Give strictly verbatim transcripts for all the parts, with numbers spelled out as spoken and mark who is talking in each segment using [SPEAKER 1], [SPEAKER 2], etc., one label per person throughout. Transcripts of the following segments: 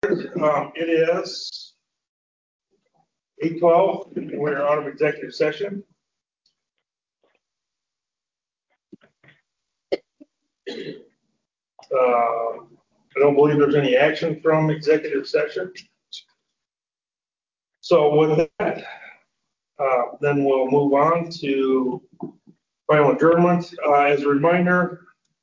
[SPEAKER 1] Um, it is eight twelve, and we're out of executive session. Uh, I don't believe there's any action from executive session. So with that, uh, then we'll move on to final adjournment. Uh, as a reminder,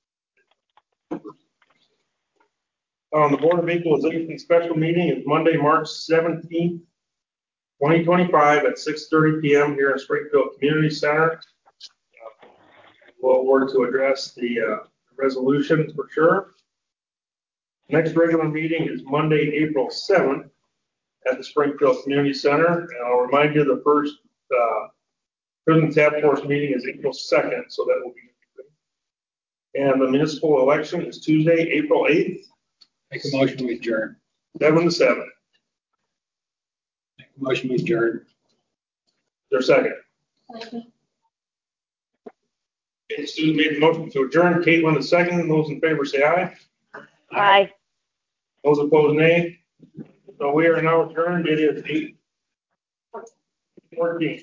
[SPEAKER 1] Um, the Board of Equalization special meeting is Monday, March seventeenth, twenty twenty-five at six thirty p m here in Springfield Community Center. Uh, we'll work to address the uh, resolution for sure. Next regular meeting is Monday, April seventh at the Springfield Community Center. And I'll remind you the first uh, Prison Task Force meeting is April second, so that will be. And the municipal election is Tuesday, April eighth.
[SPEAKER 2] Make a motion to adjourn.
[SPEAKER 1] Seven to seven.
[SPEAKER 2] Make a motion to adjourn.
[SPEAKER 1] There's a second.
[SPEAKER 3] Second.
[SPEAKER 1] Okay, Susan made the motion to adjourn. Caitlin is second. Those in favor say aye.
[SPEAKER 3] Aye.
[SPEAKER 1] Those opposed, nay. So we are now adjourned. It is eight fourteen.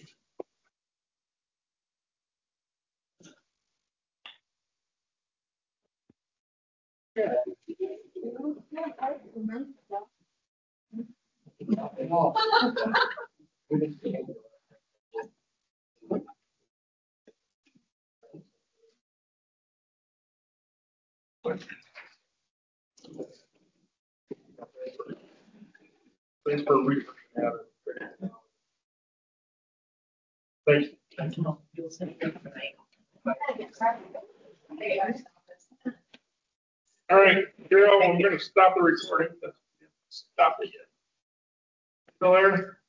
[SPEAKER 1] Thanks for reading. Thanks.
[SPEAKER 4] Thank you.
[SPEAKER 1] All right, Carol, I'm going to stop the recording. Stop it. Still there?